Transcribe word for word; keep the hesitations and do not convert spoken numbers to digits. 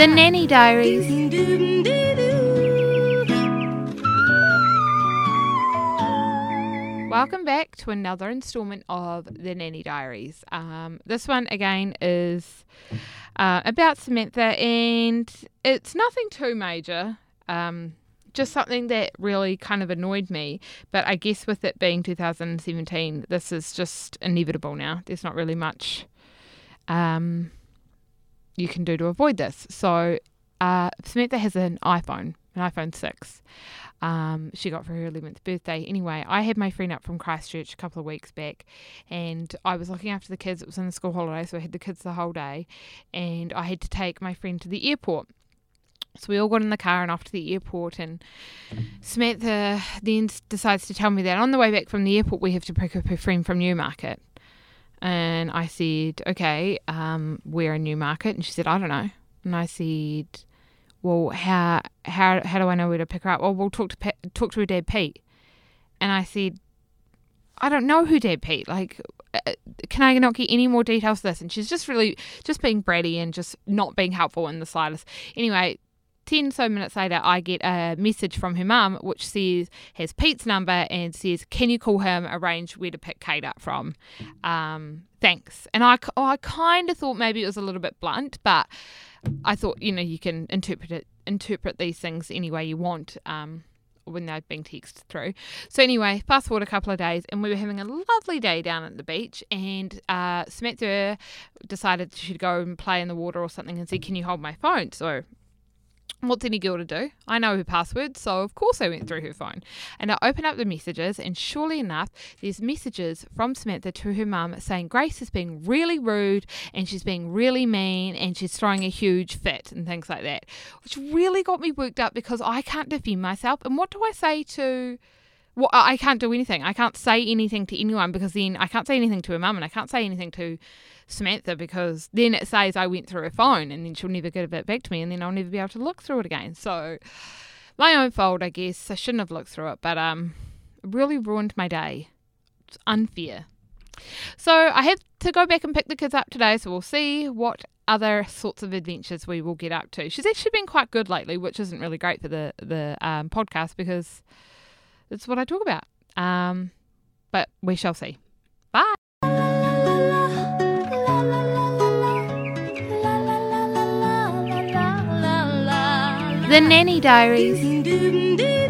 The Nanny Diaries. Welcome back to another instalment of The Nanny Diaries. Um, this one again is uh, about Samantha, and it's nothing too major. Um, just something that really kind of annoyed me. But I guess with it being two thousand seventeen, this is just inevitable now. There's not really much um, you can do to avoid this. So uh, Samantha has an iPhone, an iPhone six. Um, she got for her eleventh birthday. Anyway, I had my friend up from Christchurch a couple of weeks back, and I was looking after the kids. It was in the school holiday, so I had the kids the whole day, and I had to take my friend to the airport. So we all got in the car and off to the airport, and Samantha then decides to tell me that on the way back from the airport we have to pick up her friend from Newmarket. And I said, okay, um, where in Newmarket? And she said, I don't know. And I said, well, how how how do I know where to pick her up? Well, we'll talk to Pe- talk to her dad, Pete. And I said, I don't know who dad, Pete. Like, uh, can I not get any more details of this? And she's just really just being bratty and just not being helpful in the slightest. Anyway, ten so minutes later, I get a message from her mum, which says, has Pete's number and says, can you call him, arrange where to pick Kate up from? Um, thanks. And I, oh, I kind of thought maybe it was a little bit blunt, but I thought, you know, you can interpret it, interpret these things any way you want um, when they're being texted through. So anyway, fast forward a couple of days, and we were having a lovely day down at the beach, and uh, Samantha decided she'd go and play in the water or something and said, can you hold my phone? So what's any girl to do? I know her password, so of course I went through her phone. And I open up the messages, and surely enough, there's messages from Samantha to her mum saying Grace is being really rude, and she's being really mean, and she's throwing a huge fit, and things like that. Which really got me worked up because I can't defend myself. And what do I say to... Well, I can't do anything. I can't say anything to anyone because then I can't say anything to her mum, and I can't say anything to Samantha because then it says I went through her phone, and then she'll never give it back to me, and then I'll never be able to look through it again. So my own fault, I guess. I shouldn't have looked through it, but um, it really ruined my day. It's unfair. So I have to go back and pick the kids up today, so we'll see what other sorts of adventures we will get up to. She's actually been quite good lately, which isn't really great for the, the um, podcast because it's what I talk about. Um, but we shall see. Bye. The Nanny Diaries.